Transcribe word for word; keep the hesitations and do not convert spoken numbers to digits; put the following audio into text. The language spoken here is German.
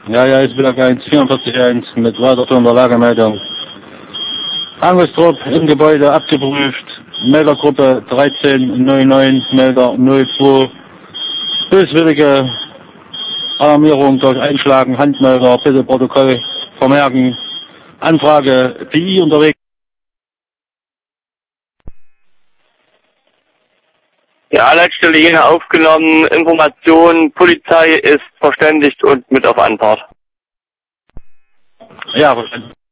Ja, ja, ist wieder eins, vierundvierzig eins mit weiterführender Lagemeldung. Angriffstrupp im Gebäude abgeprüft. Meldergruppe dreizehn neun neun, Melder null zwei. Böswillige Alarmierung durch Einschlagen, Handmelder, bitte Protokoll vermerken. Anfrage P I unterwegs. Ja, Leitstelle Jena aufgenommen. Information, Polizei ist verständigt und mit auf Anfahrt. Ja, verstanden.